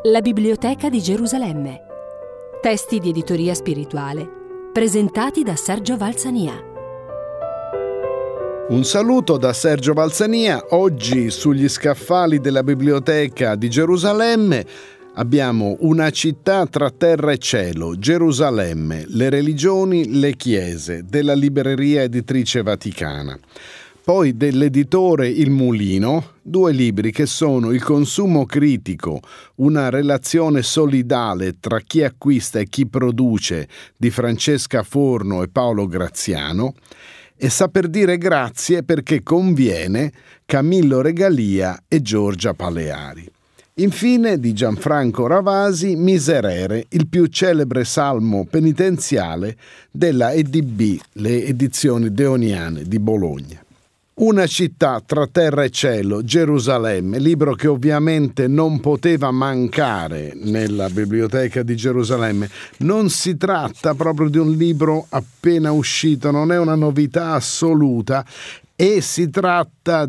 La Biblioteca di Gerusalemme. Testi di editoria spirituale, presentati da Sergio Valsania. Un saluto da Sergio Valsania. Oggi sugli scaffali della Biblioteca di Gerusalemme abbiamo Una città tra terra e cielo, Gerusalemme, le religioni, le chiese, della Libreria Editrice Vaticana. Poi dell'editore Il Mulino, 2 libri che sono Il consumo critico, una relazione solidale tra chi acquista e chi produce, di Francesca Forno e Paolo Graziano, e Saper dire grazie perché conviene, Camillo Regalia e Giorgia Paleari. Infine di Gianfranco Ravasi, Miserere, il più celebre salmo penitenziale della EDB, le edizioni deoniane di Bologna. Una città tra terra e cielo, Gerusalemme, libro che ovviamente non poteva mancare nella Biblioteca di Gerusalemme. Non si tratta proprio di un libro appena uscito, non è una novità assoluta, e si tratta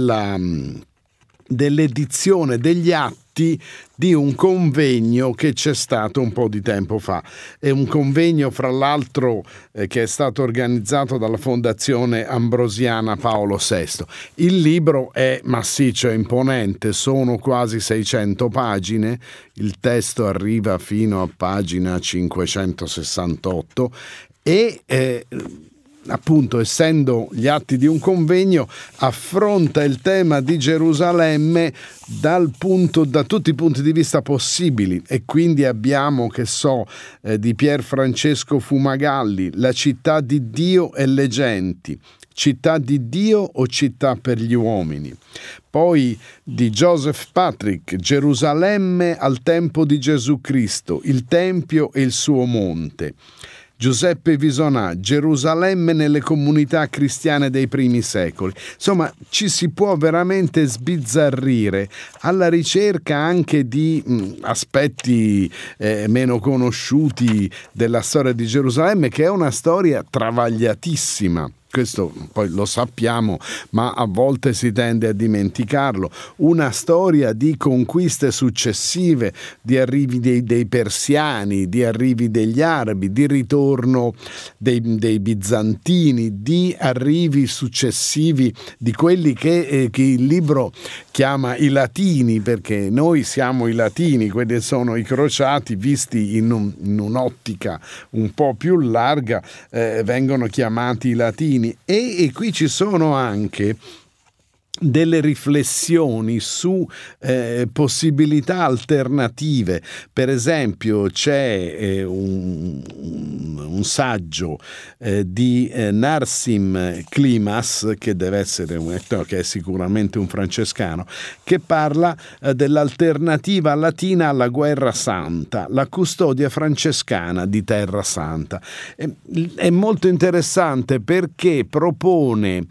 dell'edizione degli atti di un convegno che c'è stato un po' di tempo fa. È un convegno, fra l'altro, che è stato organizzato dalla Fondazione Ambrosiana Paolo VI. Il libro è massiccio e imponente, sono quasi 600 pagine, il testo arriva fino a pagina 568 e appunto, essendo gli atti di un convegno, affronta il tema di Gerusalemme da tutti i punti di vista possibili, e quindi abbiamo, di Pier Francesco Fumagalli, La città di Dio e le genti, città di Dio o città per gli uomini. Poi di Joseph Patrick, Gerusalemme al tempo di Gesù Cristo, il Tempio e il suo monte. Giuseppe Visonà, Gerusalemme nelle comunità cristiane dei primi secoli. Insomma, ci si può veramente sbizzarrire alla ricerca anche di aspetti meno conosciuti della storia di Gerusalemme, che è una storia travagliatissima. Questo poi lo sappiamo, ma a volte si tende a dimenticarlo. Una storia di conquiste successive, di arrivi dei persiani, di arrivi degli arabi, di ritorno dei bizantini, di arrivi successivi di quelli che il libro chiama i latini, perché noi siamo i latini, quelli sono i crociati visti in un'ottica un po' più larga, vengono chiamati i latini. E qui ci sono anche delle riflessioni su possibilità alternative. Per esempio c'è un saggio di Narsim Klimas, che deve essere che è sicuramente un francescano, che parla dell'alternativa latina alla guerra santa, la custodia francescana di Terra Santa. È molto interessante perché propone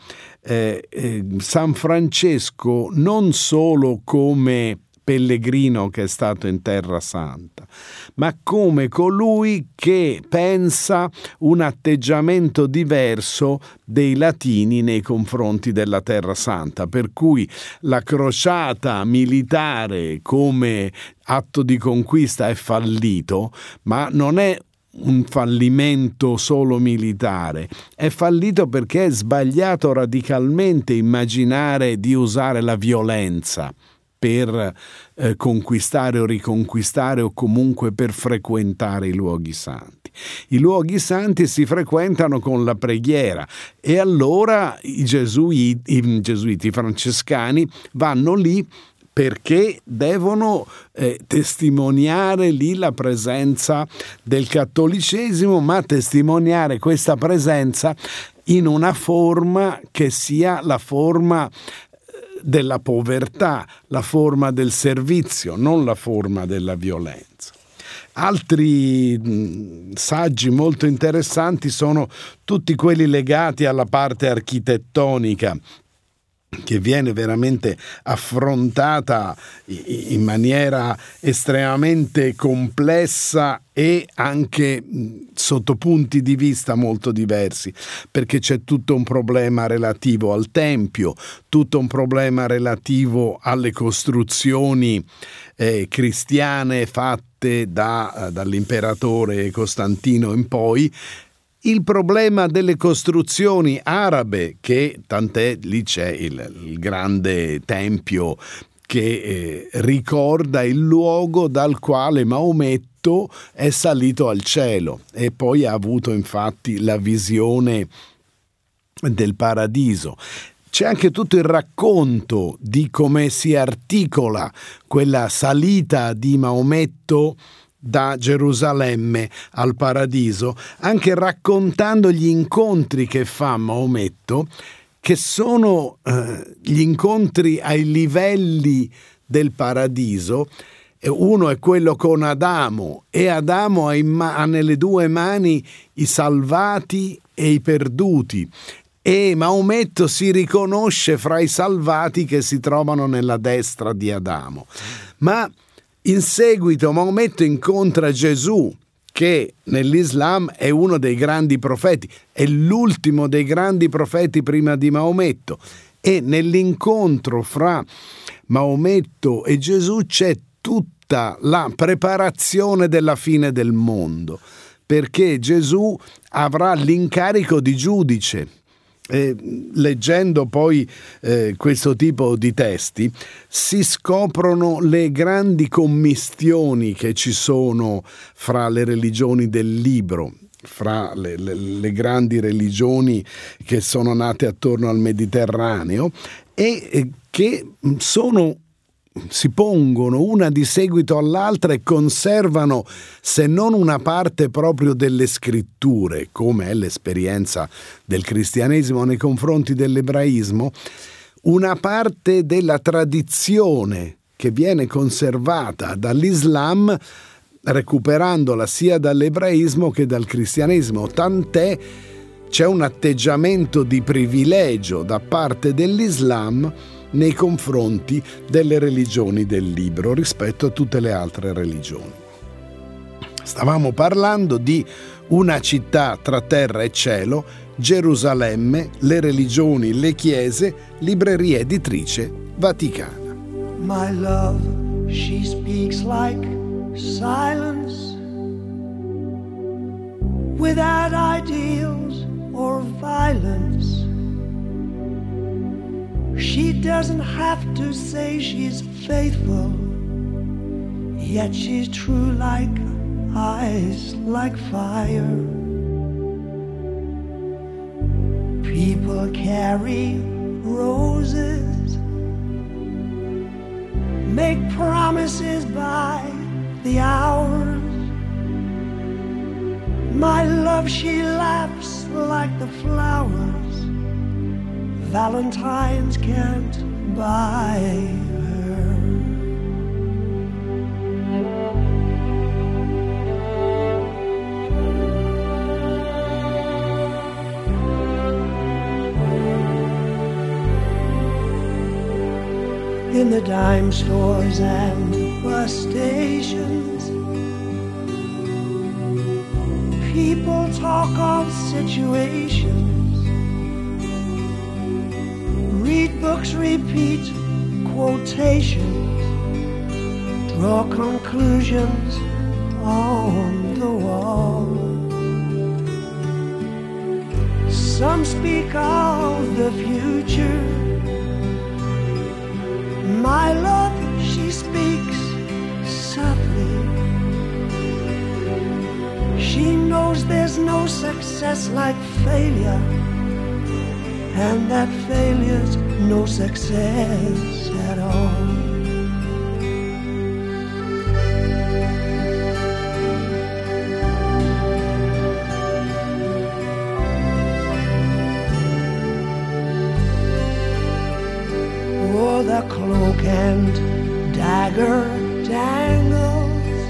San Francesco non solo come pellegrino che è stato in Terra Santa, ma come colui che pensa un atteggiamento diverso dei latini nei confronti della Terra Santa, per cui la crociata militare come atto di conquista è fallito, ma non è un fallimento solo militare, è fallito perché è sbagliato radicalmente immaginare di usare la violenza per conquistare o riconquistare, o comunque per frequentare i luoghi santi. I luoghi santi si frequentano con la preghiera, e allora i gesuiti francescani vanno lì perché devono testimoniare lì la presenza del cattolicesimo, ma testimoniare questa presenza in una forma che sia la forma della povertà, la forma del servizio, non la forma della violenza. Altri saggi molto interessanti sono tutti quelli legati alla parte architettonica che viene veramente affrontata in maniera estremamente complessa e anche sotto punti di vista molto diversi, perché c'è tutto un problema relativo al Tempio, tutto un problema relativo alle costruzioni cristiane fatte dall'imperatore Costantino in poi, il problema delle costruzioni arabe, che tant'è lì c'è il grande tempio che ricorda il luogo dal quale Maometto è salito al cielo e poi ha avuto infatti la visione del paradiso. C'è anche tutto il racconto di come si articola quella salita di Maometto da Gerusalemme al paradiso, anche raccontando gli incontri che fa Maometto, che sono gli incontri ai livelli del paradiso. Uno è quello con Adamo, e Adamo ha nelle due mani i salvati e i perduti, e Maometto si riconosce fra i salvati che si trovano nella destra di Adamo. Ma in seguito Maometto incontra Gesù, che nell'Islam è uno dei grandi profeti, è l'ultimo dei grandi profeti prima di Maometto, e nell'incontro fra Maometto e Gesù c'è tutta la preparazione della fine del mondo, perché Gesù avrà l'incarico di giudice. Leggendo poi questo tipo di testi si scoprono le grandi commistioni che ci sono fra le religioni del libro, fra le grandi religioni che sono nate attorno al Mediterraneo e che si pongono una di seguito all'altra e conservano, se non una parte proprio delle scritture, come è l'esperienza del cristianesimo nei confronti dell'ebraismo, una parte della tradizione che viene conservata dall'Islam, recuperandola sia dall'ebraismo che dal cristianesimo, tant'è c'è un atteggiamento di privilegio da parte dell'Islam nei confronti delle religioni del libro rispetto a tutte le altre religioni. Stavamo parlando di una città tra terra e cielo, Gerusalemme, le religioni, le chiese, libreria editrice Vaticana. My love, she speaks like silence, without ideals or violence. She doesn't have to say she's faithful, yet she's true like ice, like fire. People carry roses, make promises by the hours. My love, she laughs like the flowers Valentine's can't buy her. In the dime stores and bus stations, people talk of situations. Read books, repeat quotations, draw conclusions on the wall. Some speak of the future. My love, she speaks softly. She knows there's no success like failure, and that failure's no success at all. Oh, the cloak and dagger dangles,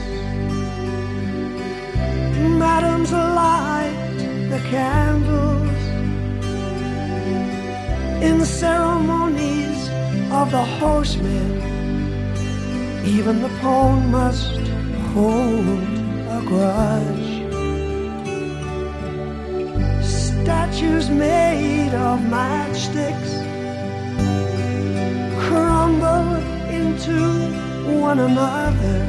madams light the candles. in the ceremonies of the horsemen. Even the pawn must hold a grudge. Statues made of matchsticks crumble into one another.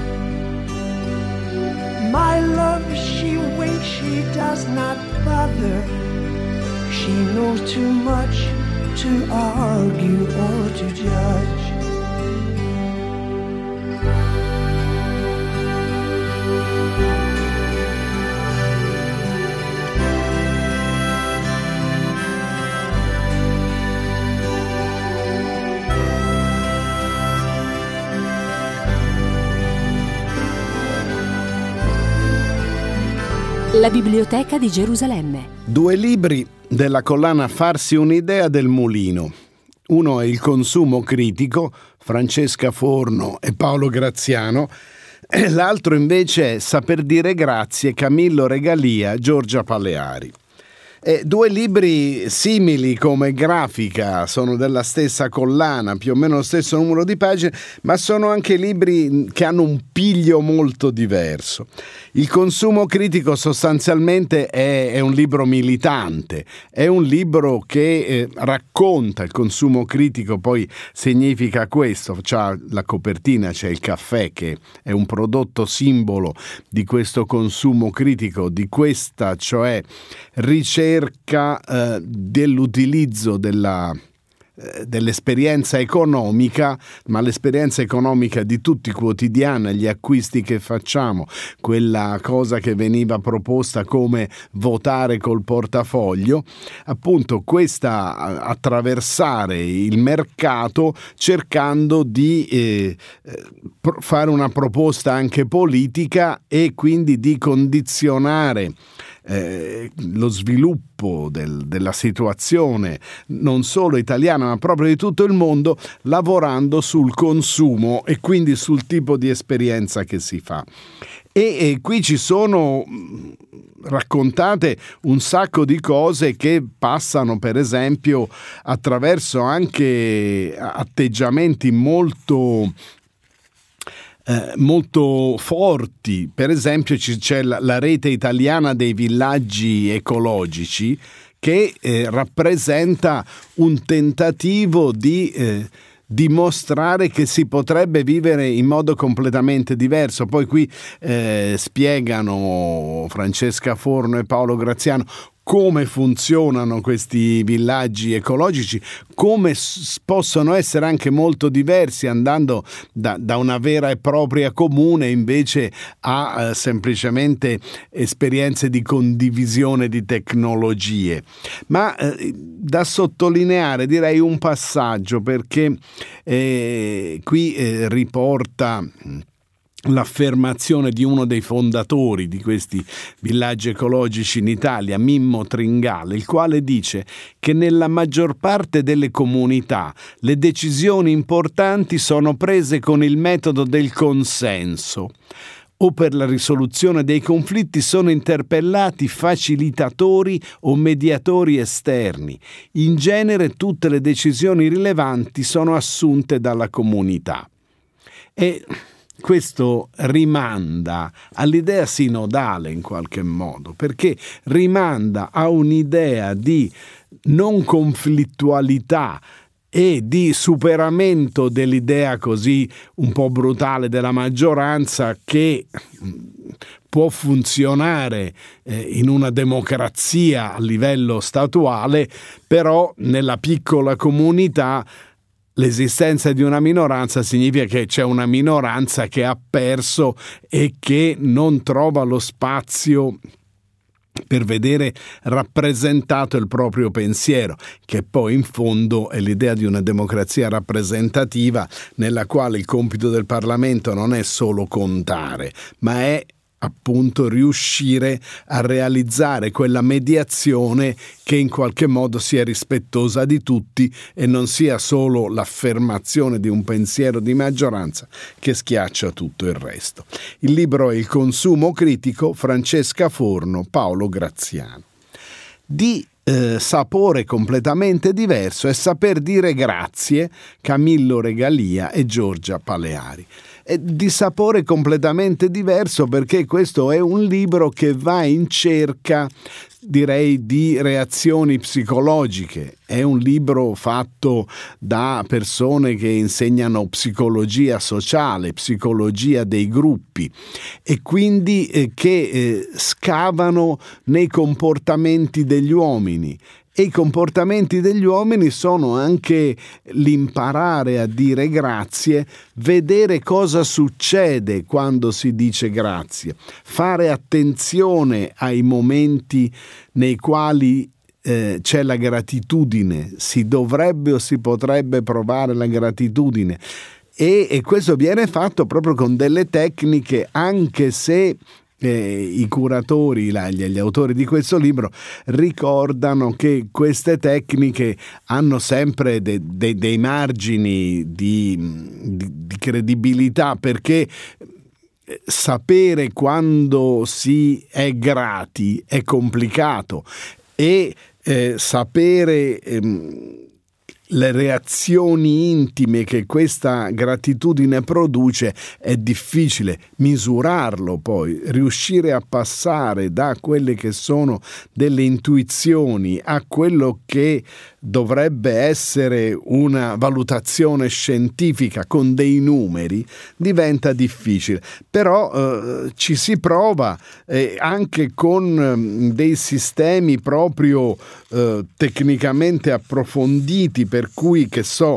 My love, she waits, she does not bother. She knows too much to argue or to judge. La Biblioteca di Gerusalemme. 2 libri della collana Farsi un'idea del Mulino. Uno è Il consumo critico, Francesca Forno e Paolo Graziano, e l'altro invece è Saper dire grazie, Camillo Regalia, Giorgia Paleari. 2 libri simili come grafica, sono della stessa collana, più o meno lo stesso numero di pagine, ma sono anche libri che hanno un piglio molto diverso. Il consumo critico sostanzialmente è un libro militante, è un libro che racconta. Il consumo critico poi significa questo, c'ha la copertina, c'è il caffè che è un prodotto simbolo di questo consumo critico, di questa cioè ricerca dell'utilizzo dell'esperienza economica, ma l'esperienza economica di tutti quotidiana, gli acquisti che facciamo, quella cosa che veniva proposta come votare col portafoglio, appunto questa attraversare il mercato cercando di fare una proposta anche politica e quindi di condizionare lo sviluppo della situazione non solo italiana ma proprio di tutto il mondo, lavorando sul consumo e quindi sul tipo di esperienza che si fa. E qui ci sono raccontate un sacco di cose che passano per esempio attraverso anche atteggiamenti molto forti. Per esempio c'è la rete italiana dei villaggi ecologici che rappresenta un tentativo di dimostrare che si potrebbe vivere in modo completamente diverso. Poi qui spiegano Francesca Forno e Paolo Graziano come funzionano questi villaggi ecologici, come possono essere anche molto diversi, andando da una vera e propria comune invece a semplicemente esperienze di condivisione di tecnologie. Ma da sottolineare direi un passaggio, perché qui riporta l'affermazione di uno dei fondatori di questi villaggi ecologici in Italia, Mimmo Tringale, il quale dice che nella maggior parte delle comunità le decisioni importanti sono prese con il metodo del consenso. O per la risoluzione dei conflitti sono interpellati facilitatori o mediatori esterni. In genere tutte le decisioni rilevanti sono assunte dalla comunità. E questo rimanda all'idea sinodale in qualche modo, perché rimanda a un'idea di non conflittualità e di superamento dell'idea così un po' brutale della maggioranza che può funzionare in una democrazia a livello statuale, però nella piccola comunità l'esistenza di una minoranza significa che c'è una minoranza che ha perso e che non trova lo spazio per vedere rappresentato il proprio pensiero, che poi in fondo è l'idea di una democrazia rappresentativa nella quale il compito del Parlamento non è solo contare, ma è appunto riuscire a realizzare quella mediazione che in qualche modo sia rispettosa di tutti e non sia solo l'affermazione di un pensiero di maggioranza che schiaccia tutto il resto. Il libro è Il consumo critico, Francesca Forno, Paolo Graziano. Di sapore completamente diverso è Saper dire grazie, Camillo Regalia e Giorgia Paleari. È di sapore completamente diverso perché questo è un libro che va in cerca, direi, di reazioni psicologiche. È un libro fatto da persone che insegnano psicologia sociale, psicologia dei gruppi e quindi che scavano nei comportamenti degli uomini. E i comportamenti degli uomini sono anche l'imparare a dire grazie, vedere cosa succede quando si dice grazie, fare attenzione ai momenti nei quali c'è la gratitudine, si dovrebbe o si potrebbe provare la gratitudine. E questo viene fatto proprio con delle tecniche, anche se i curatori, gli autori di questo libro ricordano che queste tecniche hanno sempre dei margini di credibilità, perché sapere quando si è grati è complicato e sapere le reazioni intime che questa gratitudine produce è difficile. Misurarlo, poi riuscire a passare da quelle che sono delle intuizioni a quello che dovrebbe essere una valutazione scientifica con dei numeri diventa difficile. Però ci si prova anche con dei sistemi proprio tecnicamente approfonditi, per cui, che so,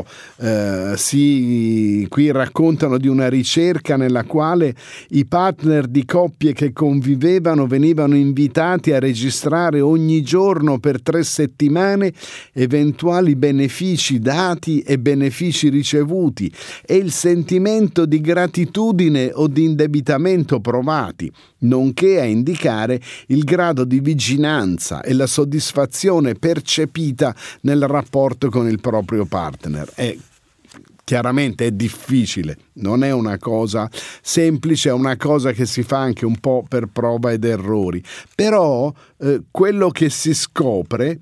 qui raccontano di una ricerca nella quale i partner di coppie che convivevano venivano invitati a registrare ogni giorno per 3 settimane eventuali benefici dati e benefici ricevuti e il sentimento di gratitudine o di indebitamento provati, nonché a indicare il grado di vicinanza e la soddisfazione percepita nel rapporto con il proprio partner. Chiaramente è difficile, non è una cosa semplice, è una cosa che si fa anche un po' per prova ed errori, però quello che si scopre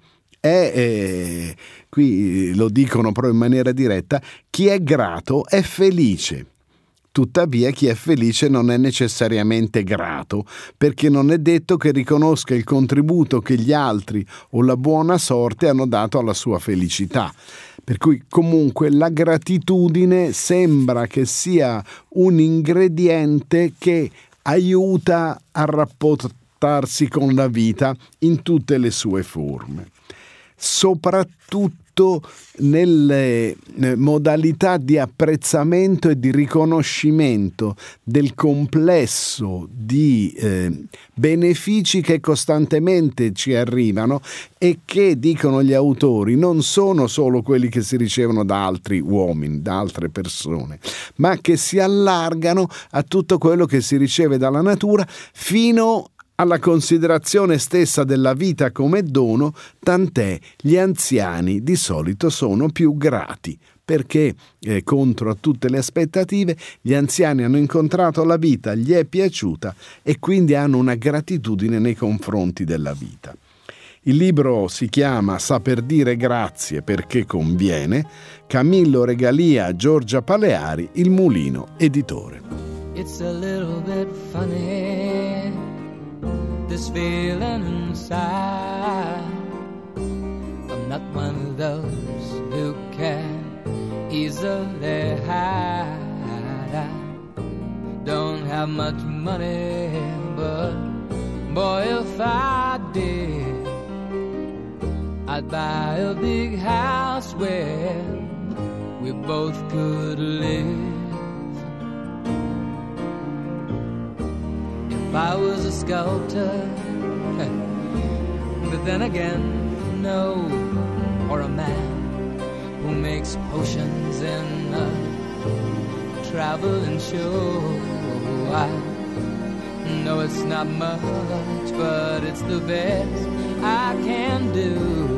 è, qui lo dicono proprio in maniera diretta, chi è grato è felice. Tuttavia chi è felice non è necessariamente grato, perché non è detto che riconosca il contributo che gli altri o la buona sorte hanno dato alla sua felicità. Per cui comunque la gratitudine sembra che sia un ingrediente che aiuta a rapportarsi con la vita in tutte le sue forme, soprattutto nelle modalità di apprezzamento e di riconoscimento del complesso di benefici che costantemente ci arrivano e che, dicono gli autori, non sono solo quelli che si ricevono da altri uomini, da altre persone, ma che si allargano a tutto quello che si riceve dalla natura, fino alla considerazione stessa della vita come dono, tant'è gli anziani di solito sono più grati, perché contro a tutte le aspettative gli anziani hanno incontrato la vita, gli è piaciuta e quindi hanno una gratitudine nei confronti della vita. Il libro si chiama Saper dire grazie perché conviene, Camillo Regalia, Giorgia Paleari, Il Mulino Editore. It's a little bit funny, this feeling inside. I'm not one of those who can easily hide. I don't have much money, but boy, if I did, I'd buy a big house where we both could live. If I was a sculptor, but then again, no, or a man who makes potions in a traveling show. I know it's not much, but it's the best I can do.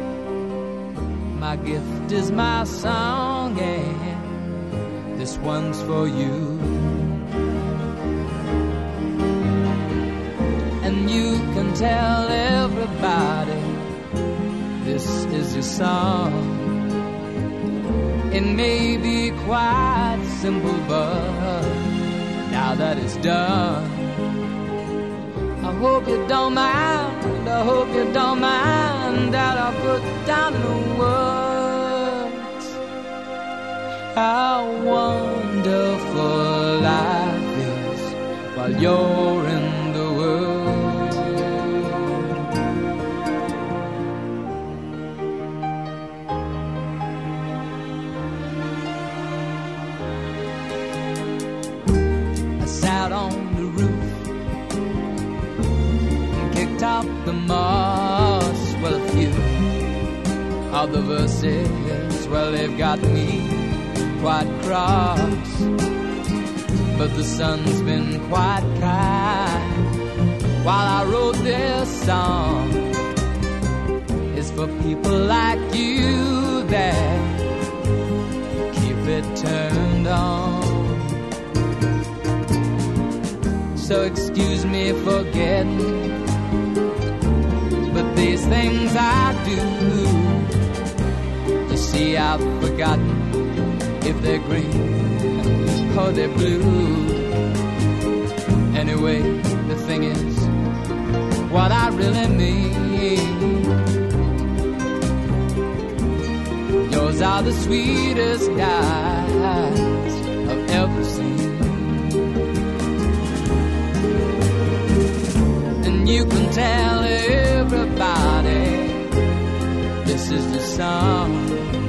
My gift is my song, and this one's for you. And you can tell everybody this is your song. It may be quite simple, but now that it's done, I hope you don't mind, I hope you don't mind that I put down in the words how wonderful life is while you're in the world. I sat on the roof and kicked out the moss. Well, a few of the verses, well, they've got me quite cross, but the sun's been quite kind while I wrote this song. It's for people like you that keep it turned on. So excuse me for getting, but these things I do, you see, I've forgotten if they're green or they're blue. Anyway, the thing is, what I really mean, yours are the sweetest eyes I've ever seen. And you can tell everybody this is the song.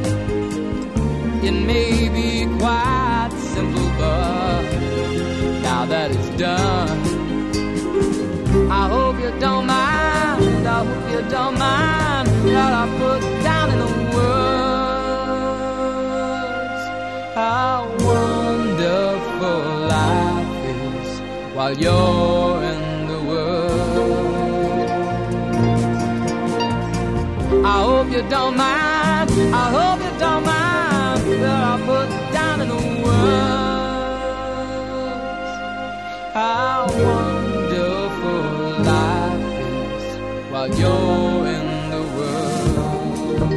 It may be quite simple, but now that it's done, I hope you don't mind, I hope you don't mind that I put down in the words how wonderful life is while you're in the world. I hope you don't mind, I hope you don't mind that I put down in the words how wonderful life is while you're in the world.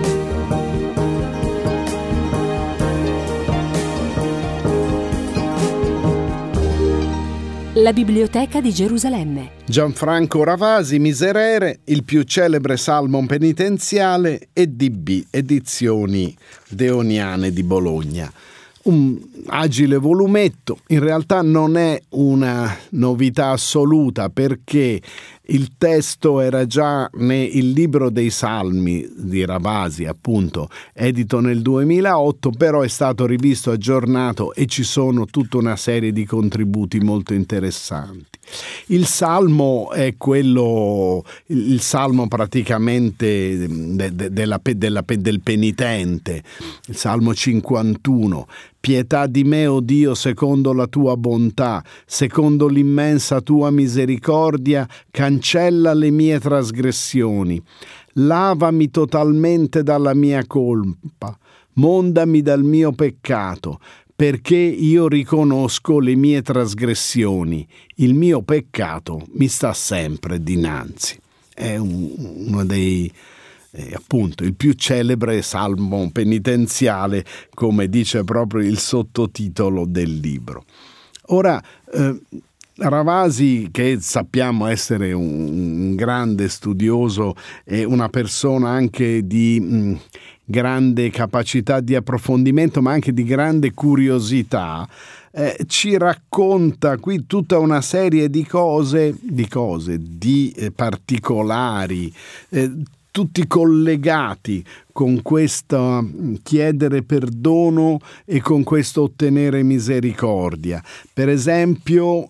La Biblioteca di Gerusalemme. Gianfranco Ravasi, Miserere, il più celebre salmo penitenziale, EDB, Edizioni Deoniane di Bologna. Un agile volumetto, in realtà non è una novità assoluta perché il testo era già nel libro dei Salmi di Ravasi, appunto, edito nel 2008, però è stato rivisto, aggiornato e ci sono tutta una serie di contributi molto interessanti. Il salmo è quello, il salmo praticamente del penitente, il salmo 51. Pietà di me, o Dio, secondo la tua bontà, secondo l'immensa tua misericordia, cancella le mie trasgressioni. Lavami totalmente dalla mia colpa, mondami dal mio peccato, perché io riconosco le mie trasgressioni. Il mio peccato mi sta sempre dinanzi. È uno dei... appunto il più celebre salmo penitenziale, come dice proprio il sottotitolo del libro. Ora Ravasi, che sappiamo essere un grande studioso e una persona anche di grande capacità di approfondimento, ma anche di grande curiosità, ci racconta qui tutta una serie di cose, di particolari, tutti collegati con questo chiedere perdono e con questo ottenere misericordia. Per esempio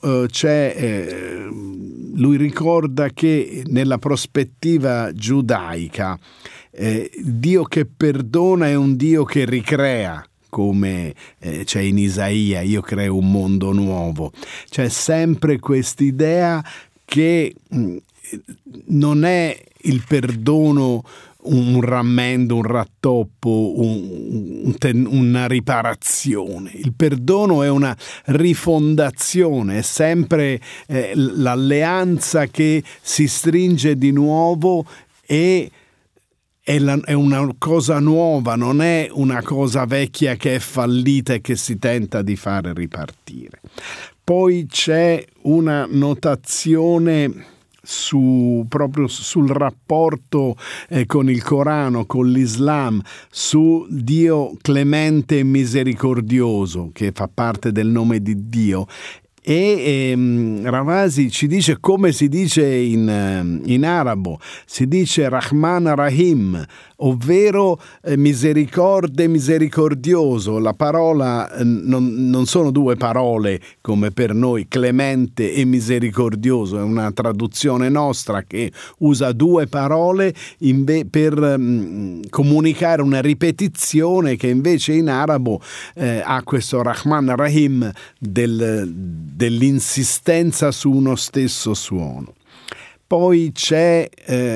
lui ricorda che nella prospettiva giudaica Dio che perdona è un Dio che ricrea, come c'è in Isaia, io creo un mondo nuovo. C'è sempre quest'idea che non è il perdono un rammendo, un rattoppo, una riparazione. Il perdono è una rifondazione, è sempre l'alleanza che si stringe di nuovo e è una cosa nuova, non è una cosa vecchia che è fallita e che si tenta di fare ripartire. Poi c'è una notazione proprio sul rapporto con il Corano, con l'Islam, su Dio clemente e misericordioso, che fa parte del nome di Dio. E Ravasi ci dice come si dice in arabo, si dice Rahman Rahim, ovvero misericorde, misericordioso. La parola non sono due parole come per noi, clemente e misericordioso, è una traduzione nostra che usa due parole per comunicare una ripetizione che invece in arabo ha questo Rahman Rahim dell'insistenza su uno stesso suono. Poi c'è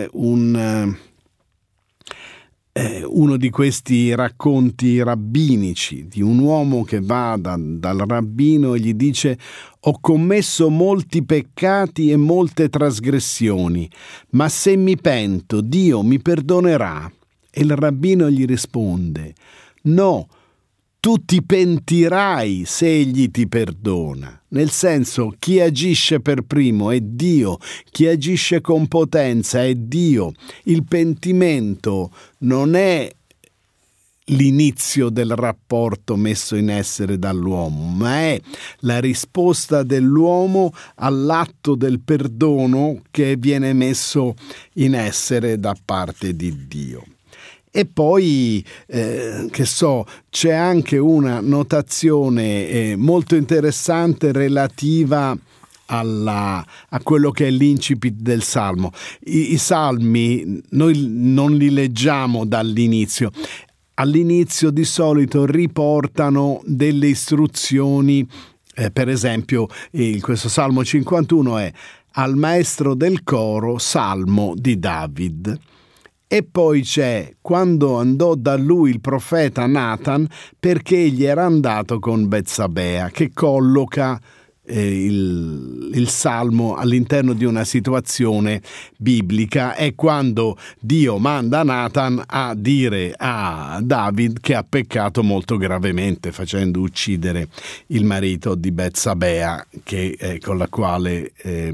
uno di questi racconti rabbinici di un uomo che va dal rabbino e gli dice: ho commesso molti peccati e molte trasgressioni, ma se mi pento Dio mi perdonerà? E il rabbino gli risponde: no, tu ti pentirai se egli ti perdona. Nel senso, chi agisce per primo è Dio, chi agisce con potenza è Dio. Il pentimento non è l'inizio del rapporto messo in essere dall'uomo, ma è la risposta dell'uomo all'atto del perdono che viene messo in essere da parte di Dio. E poi, c'è anche una notazione molto interessante relativa a quello che è l'incipit del Salmo. I Salmi noi non li leggiamo dall'inizio. All'inizio di solito riportano delle istruzioni, per esempio questo Salmo 51 è al maestro del coro, Salmo di David. E poi c'è quando andò da lui il profeta Nathan, perché egli era andato con Betsabea, che colloca il salmo all'interno di una situazione biblica. È quando Dio manda Nathan a dire a David che ha peccato molto gravemente facendo uccidere il marito di Betsabea, con la quale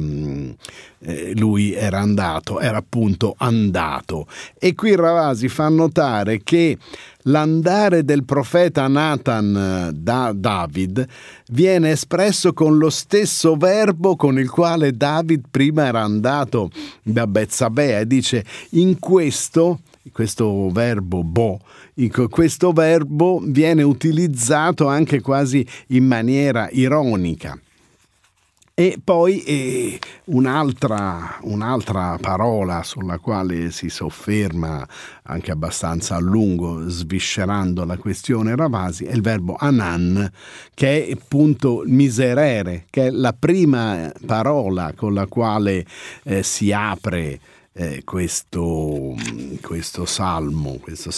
lui era appunto andato. E qui Ravasi fa notare che l'andare del profeta Nathan da David viene espresso con lo stesso verbo con il quale David prima era andato da Betsabea, e dice questo verbo questo verbo viene utilizzato anche quasi in maniera ironica. E poi un'altra parola sulla quale si sofferma anche abbastanza a lungo, sviscerando la questione Ravasi, è il verbo anan, che è appunto miserere, che è la prima parola con la quale si apre questo salmo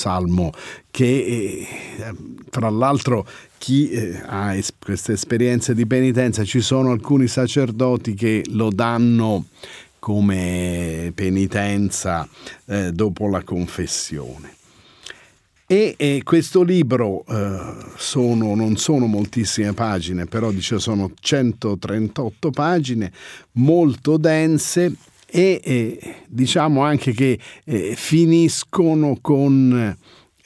che tra l'altro chi ha queste esperienze di penitenza, ci sono alcuni sacerdoti che lo danno come penitenza dopo la confessione. E questo libro non sono moltissime pagine, però sono 138 pagine molto dense, e diciamo anche che finiscono con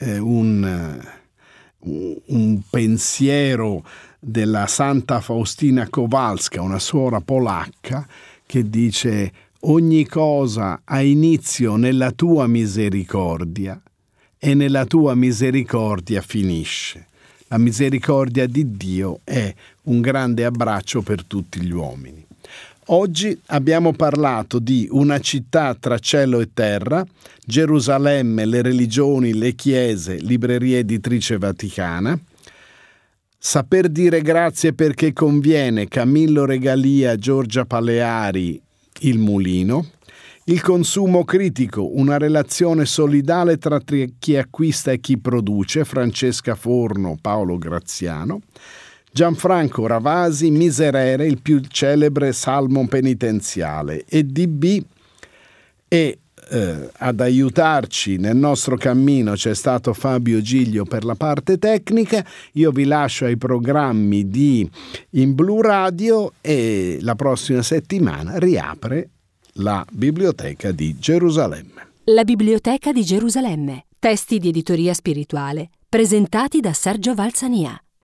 un pensiero della Santa Faustina Kowalska, una suora polacca, che dice: ogni cosa ha inizio nella tua misericordia e nella tua misericordia finisce. La misericordia di Dio è un grande abbraccio per tutti gli uomini. Oggi abbiamo parlato di una città tra cielo e terra, Gerusalemme, le religioni, le chiese, libreria editrice Vaticana, saper dire grazie perché conviene, Camillo Regalia, Giorgia Paleari, Il Mulino, il consumo critico, una relazione solidale tra chi acquista e chi produce, Francesca Forno, Paolo Graziano, Gianfranco Ravasi, Miserere, il più celebre salmo penitenziale, e DB e ad aiutarci nel nostro cammino c'è stato Fabio Giglio per la parte tecnica. Io vi lascio ai programmi di In Blu Radio e la prossima settimana riapre la Biblioteca di Gerusalemme. La Biblioteca di Gerusalemme. Testi di editoria spirituale presentati da Sergio Valsania.